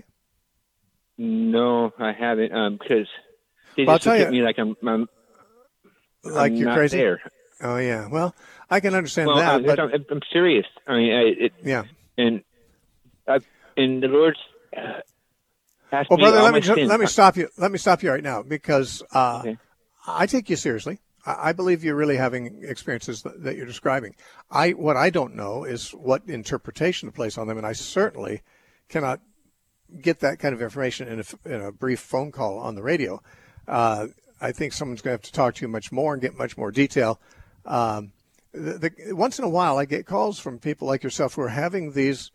No, I haven't, um, because they Well, I'll just look tell at you- me like I'm, I'm Like I'm you're not crazy? there. Oh yeah. Well, I can understand Well, that, I'm, but I'm, I'm serious. I mean, I, it, yeah. and I, and the Lord's uh, asked Well, me brother, all let my me ju- sins. let me stop you. Let me stop you right now because uh, Okay. I take you seriously. I I believe you're really having experiences that, that you're describing. I what I don't know is what interpretation to place on them, and I certainly cannot get that kind of information in a, f- in a brief phone call on the radio. Uh, I think someone's going to have to talk to you much more and get much more detail. Um, the, the, once in a while, I get calls from people like yourself who are having these,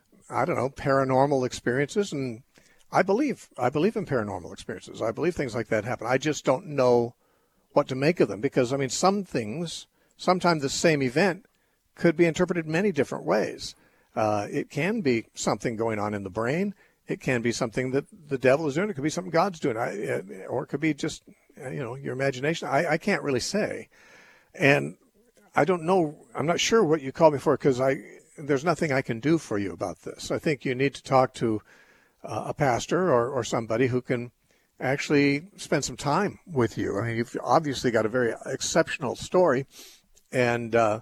I don't know, paranormal experiences, and I believe I believe in paranormal experiences. I believe things like that happen. I just don't know what to make of them because, I mean, some things, sometimes the same event could be interpreted many different ways. Uh, it can be something going on in the brain. It can be something that the devil is doing. It could be something God's doing, I, uh, or it could be just, uh, you know, your imagination. I, I can't really say. And I don't know. I'm not sure what you called me for because I there's nothing I can do for you about this. I think you need to talk to uh, a pastor or, or somebody who can actually spend some time with you. I mean, you've obviously got a very exceptional story. And, uh,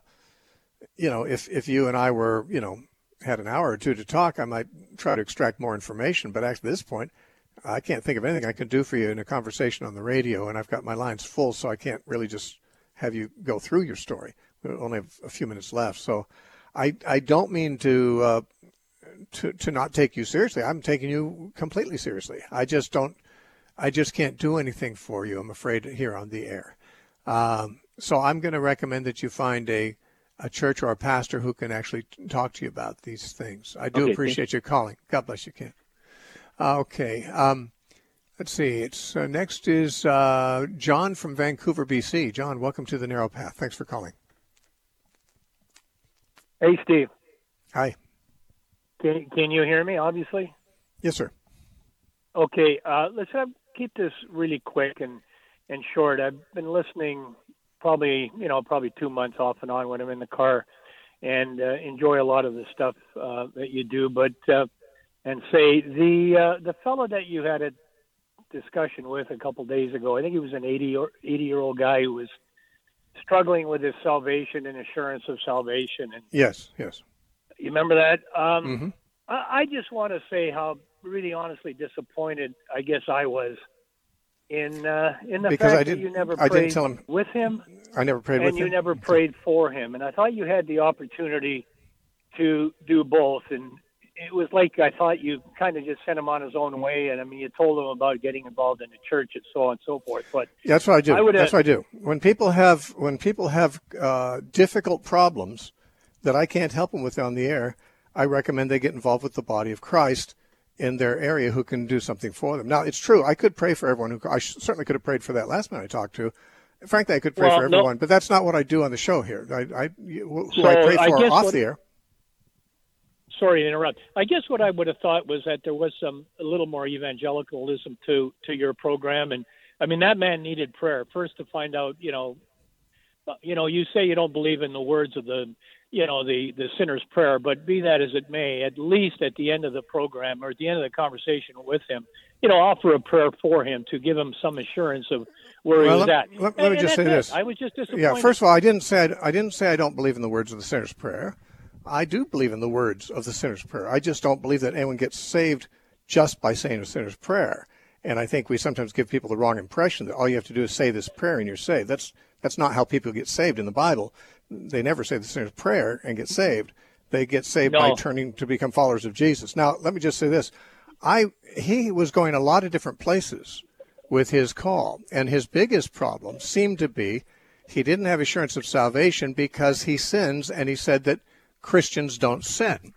you know, if, if you and I were, you know, had an hour or two to talk, I might try to extract more information. But at this point, I can't think of anything I can do for you in a conversation on the radio. And I've got my lines full, so I can't really just have you go through your story. We only have a few minutes left. So I, I don't mean to, uh, to, to not take you seriously. I'm taking you completely seriously. I just don't, I just can't do anything for you, I'm afraid, here on the air. Um, so I'm going to recommend that you find a, a church or a pastor who can actually talk to you about these things. I do Okay, appreciate your calling. God bless you, Ken. Uh, okay. Um, let's see. It's uh, next is uh, John from Vancouver, B C. John, welcome to the Narrow Path. Thanks for calling. Hey, Steve. Hi. Can can you hear me? Obviously. Yes, sir. Okay. Uh, let's have, keep this really quick and and short. I've been listening, probably you know probably two months off and on when I'm in the car, and uh, enjoy a lot of the stuff uh, that you do. But uh, and say the uh, the fellow that you had a discussion with a couple days ago, I think he was an eighty or eighty year old guy who was struggling with his salvation and assurance of salvation. And Yes, yes. you remember that? Um, Mm-hmm. I, I just want to say how really honestly disappointed I guess I was in uh, in the Because fact I that didn't- you never I prayed didn't tell him- with him I never prayed and with you him. never prayed for him. And I thought you had the opportunity to do both. And it was like I thought you kind of just sent him on his own way. And I mean, you told him about getting involved in the church and so on and so forth. But That's what I do. I would, uh, That's what I do. When people have when people have uh, difficult problems that I can't help them with on the air, I recommend they get involved with the body of Christ in their area who can do something for them. Now, it's true. I could pray for everyone. who I certainly could have prayed for that last man I talked to. Frankly, I could pray well, for everyone, no. but that's not what I do on the show here. I, I who so I pray for I off what, the air. Sorry to interrupt. I guess what I would have thought was that there was some a little more evangelicalism to to your program, and I mean that man needed prayer first to find out. You know, you know, you say you don't believe in the words of the, you know, the the sinner's prayer, but be that as it may, at least at the end of the program or at the end of the conversation with him, you know, offer a prayer for him to give him some assurance of where well, he was let, at. Let, let and, me just say it. this. I was just disappointed. Yeah, first of all, I didn't say I, I didn't say I don't believe in the words of the sinner's prayer. I do believe in the words of the sinner's prayer. I just don't believe that anyone gets saved just by saying a sinner's prayer. And I think we sometimes give people the wrong impression that all you have to do is say this prayer and you're saved. That's that's not how people get saved in the Bible. They never say the sinner's prayer and get saved. They get saved no. by turning to become followers of Jesus. Now, let me just say this. I he was going a lot of different places with his call, and his biggest problem seemed to be he didn't have assurance of salvation because he sins, and he said that Christians don't sin.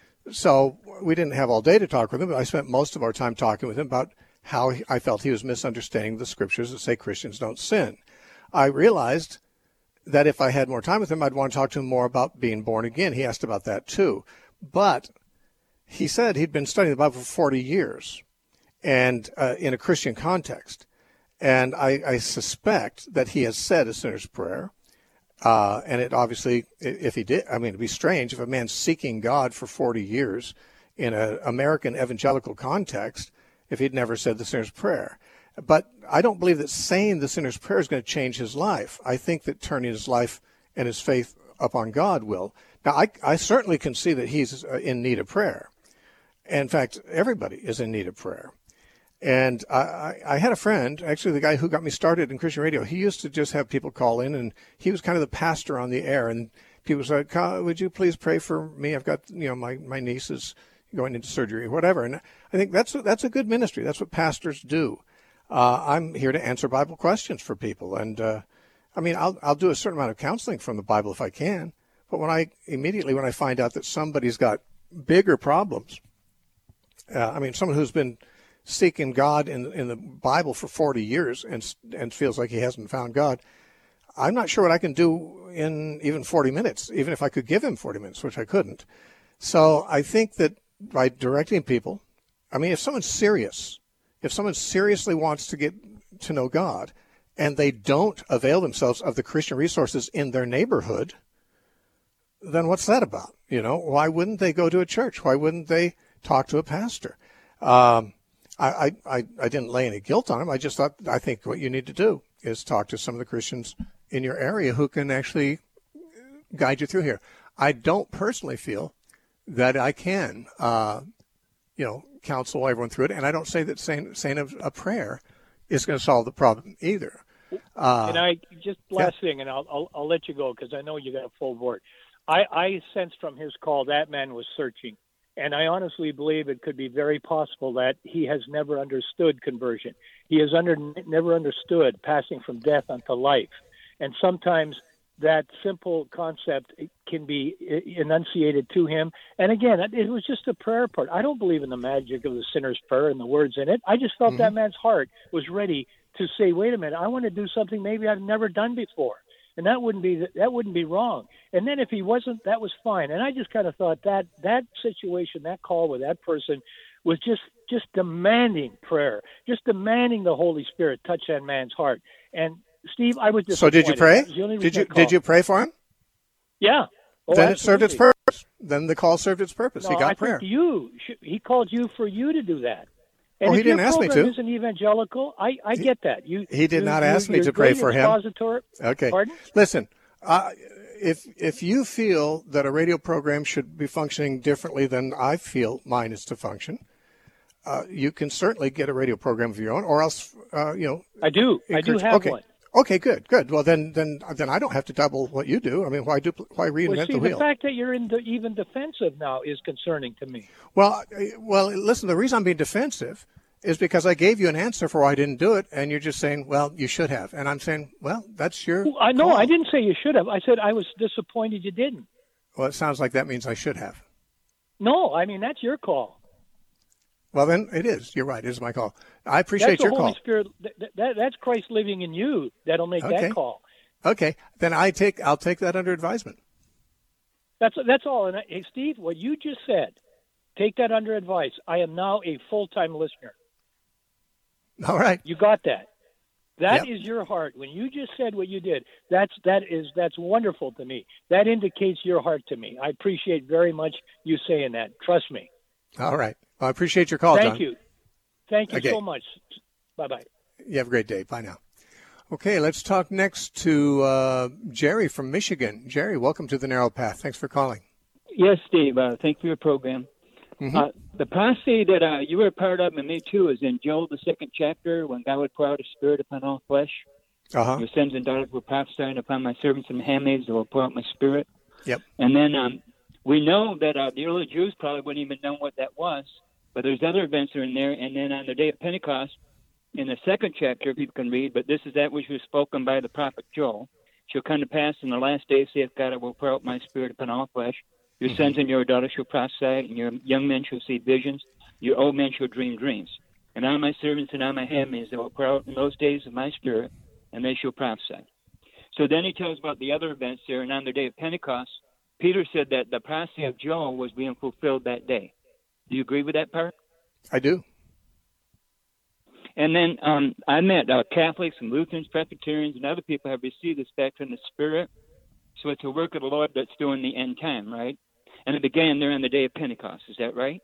So we didn't have all day to talk with him, but I spent most of our time talking with him about how he, I felt he was misunderstanding the scriptures that say Christians don't sin. I realized that if I had more time with him, I'd want to talk to him more about being born again. He asked about that too. But he said he'd been studying the Bible for forty years and uh, in a Christian context. And I, I suspect that he has said a sinner's prayer. Uh, and it obviously, if he did, I mean, it'd be strange if a man's seeking God for forty years in an American evangelical context, if he'd never said the sinner's prayer. But I don't believe that saying the sinner's prayer is going to change his life. I think that turning his life and his faith upon God will. Now, I, I certainly can see that he's in need of prayer. In fact, everybody is in need of prayer. And I, I had a friend, actually the guy who got me started in Christian radio, he used to just have people call in, and he was kind of the pastor on the air. And people said, would you please pray for me? I've got, you know, my, my niece is going into surgery or whatever. And I think that's a, that's a good ministry. That's what pastors do. Uh, I'm here to answer Bible questions for people. And, uh, I mean, I'll, I'll do a certain amount of counseling from the Bible if I can. But when I, immediately when I find out that somebody's got bigger problems, uh, I mean, someone who's been seeking God in in the Bible for forty years and and feels like he hasn't found God, I'm not sure what I can do in even forty minutes, even if I could give him forty minutes, which I couldn't. So I think that by directing people, I mean, if someone's serious, if someone seriously wants to get to know God and they don't avail themselves of the Christian resources in their neighborhood, then what's that about? You know, why wouldn't they go to a church? Why wouldn't they talk to a pastor? Um, I, I, I didn't lay any guilt on him. I just thought, I think what you need to do is talk to some of the Christians in your area who can actually guide you through here. I don't personally feel that I can, uh, you know, counsel everyone through it. And I don't say that saying, saying a, a prayer is going to solve the problem either. Uh, and I just last yeah. thing, and I'll, I'll, I'll let you go because I know you got a full board. I, I sensed from his call that man was searching. And I honestly believe it could be very possible that he has never understood conversion. He has under, never understood passing from death unto life. And sometimes that simple concept can be enunciated to him. And again, it was just a prayer part. I don't believe in the magic of the sinner's prayer and the words in it. I just felt mm-hmm. that man's heart was ready to say, wait a minute, I want to do something maybe I've never done before. And that wouldn't be that wouldn't be wrong. And then if he wasn't, that was fine. And I just kind of thought that that situation, that call with that person, was just just demanding prayer, just demanding the Holy Spirit touch that man's heart. And Steve, I was so. Did you pray? Did you did you pray for him? Yeah. Oh, then absolutely. It served its purpose. Then the call served its purpose. No, he got I prayer. Think you he called you for you to do that. And oh, if he didn't your ask me program to. Isn't evangelical? I, I get that. You he did you, not you, ask me to pray for him. Okay. Pardon? Listen, uh, if if you feel that a radio program should be functioning differently than I feel mine is to function, uh, you can certainly get a radio program of your own, or else uh, you know. I do. I do have okay. one. Okay, good, good. Well, then, then, then I don't have to double what you do. I mean, why do why reinvent well, see, the wheel? The fact that you're in the, even defensive now is concerning to me. Well, well, listen. The reason I'm being defensive is because I gave you an answer for why I didn't do it, and you're just saying, "Well, you should have." And I'm saying, "Well, that's your." Well, I know call. I didn't say you should have. I said I was disappointed you didn't. Well, it sounds like that means I should have. No, I mean, that's your call. Well, then it is. You're right. It is my call. I appreciate that's your the Holy call. Spirit, that, that, that's Christ living in you that'll make Okay. that call. Okay. Then I take, I'll take that under advisement. That's that's all. And hey, Steve, what you just said, take that under advice. I am now a full-time listener. All right. You got that. That Yep. is your heart. When you just said what you did, that's that is that's wonderful to me. That indicates your heart to me. I appreciate very much you saying that. Trust me. All right. Well, I appreciate your call, Thank John. you. Thank you Okay. so much. Bye-bye. You have a great day. Bye now. Okay, let's talk next to uh, Jerry from Michigan. Jerry, welcome to the Narrow Path. Thanks for calling. Yes, Steve. Uh, thank you for your program. Mm-hmm. Uh, the prophecy that uh, you were a part of, and me too, is in Joel, the second chapter, when God would pour out His Spirit upon all flesh. Uh-huh. Your sons and daughters will prophesy, upon my servants and handmaids, I will pour out my Spirit. Yep. And then um, we know that uh, the early Jews probably wouldn't even know what that was, but there's other events that are in there. And then on the day of Pentecost, in the second chapter, people can read, but this is that which was spoken by the prophet Joel. Shall come to pass in the last days, saith God, I will pour out my Spirit upon all flesh. Your mm-hmm. sons and your daughters shall prophesy, and your young men shall see visions. Your old men shall dream dreams. And on my servants and on my handmaids I will pour out in those days of my Spirit, and they shall prophesy. So then he tells about the other events there, and on the day of Pentecost, Peter said that the prophecy of Joel was being fulfilled that day. Do you agree with that part? I do. And then um, I met uh, Catholics and Lutherans, Presbyterians, and other people have received this back from the Spirit. So it's a work of the Lord that's doing the end time, right? And it began there on the day of Pentecost. Is that right?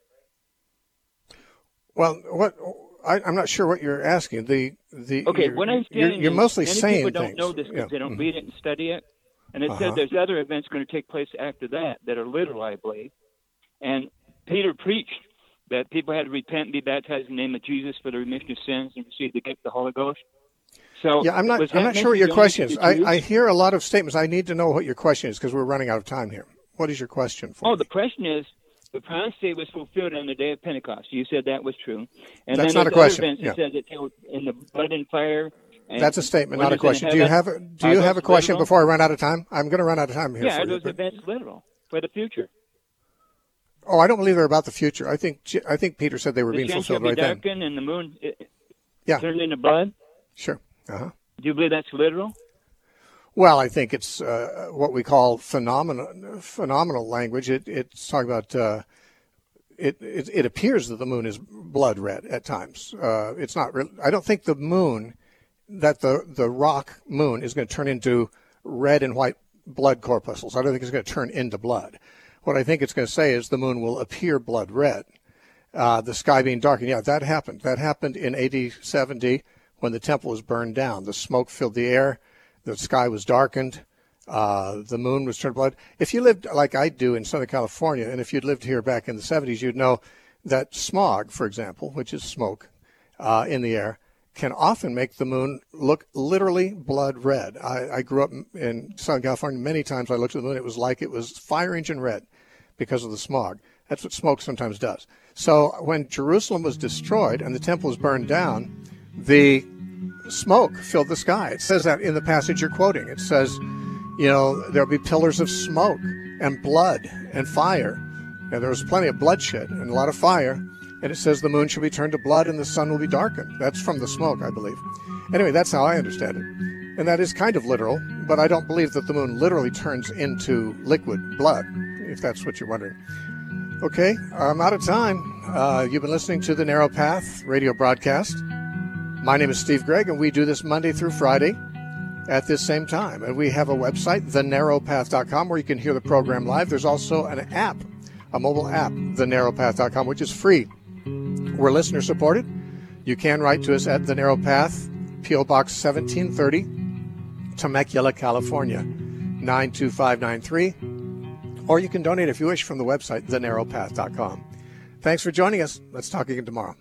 Well, what I, I'm not sure what you're asking. The the okay, you're, what I'm you're, saying you're is mostly many saying people don't things. know this because yeah. they don't mm-hmm. read it and study it. And it uh-huh. said there's other events going to take place after that that are literal, I believe. And Peter preached that people had to repent and be baptized in the name of Jesus for the remission of sins and receive the gift of the Holy Ghost. So yeah, I'm not. I'm not sure what your question is. I, I hear a lot of statements. I need to know what your question is because we're running out of time here. What is your question for? Oh, me? the question is the prophecy was fulfilled on the day of Pentecost. You said that was true. And That's then not a question. Events, yeah. It says it in the blood and fire. And That's a statement, not a question. Do you have a, Do you have a question literal? before I run out of time? I'm going to run out of time here. Yeah, for are those you, but... events literal for the future? Oh, I don't believe they're about the future. I think I think Peter said they were the being sun fulfilled shall right be then. darkened and the moon it, yeah. turned into blood. Sure. Uh huh. Do you believe that's literal? Well, I think it's uh, what we call phenomenal phenomenal language. It, it's talking about. Uh, it, it it appears that the moon is blood red at times. Uh, it's not. Re- I don't think the moon, that the the rock moon is going to turn into red and white blood corpuscles. I don't think it's going to turn into blood. What I think it's going to say is the moon will appear blood red. Uh, the sky being darkened. Yeah, that happened. That happened in A D seventy when the temple was burned down. The smoke filled the air. The sky was darkened. Uh, the moon was turned blood. If you lived like I do in Southern California, and if you'd lived here back in the seventies, you'd know that smog, for example, which is smoke uh, in the air, can often make the moon look literally blood red. I, I grew up in Southern California many times. I looked at the moon. It was like it was fire engine red because of the smog. That's what smoke sometimes does. So when Jerusalem was destroyed and the temple was burned down, the smoke filled the sky. It says that in the passage you're quoting. It says, you know, there'll be pillars of smoke and blood and fire. And there was plenty of bloodshed and a lot of fire. And it says the moon shall be turned to blood and the sun will be darkened. That's from the smoke, I believe. Anyway, that's how I understand it. And that is kind of literal, but I don't believe that the moon literally turns into liquid blood, if that's what you're wondering. Okay, I'm out of time. Uh, you've been listening to the Narrow Path radio broadcast. My name is Steve Gregg, and we do this Monday through Friday at this same time. And we have a website, the narrow path dot com, where you can hear the program live. There's also an app, a mobile app, the narrow path dot com, which is free. We're listener supported. You can write to us at The Narrow Path, P O Box seventeen thirty, Temecula, California, nine two five nine three. Or you can donate if you wish from the website, the narrow path dot com. Thanks for joining us. Let's talk again tomorrow.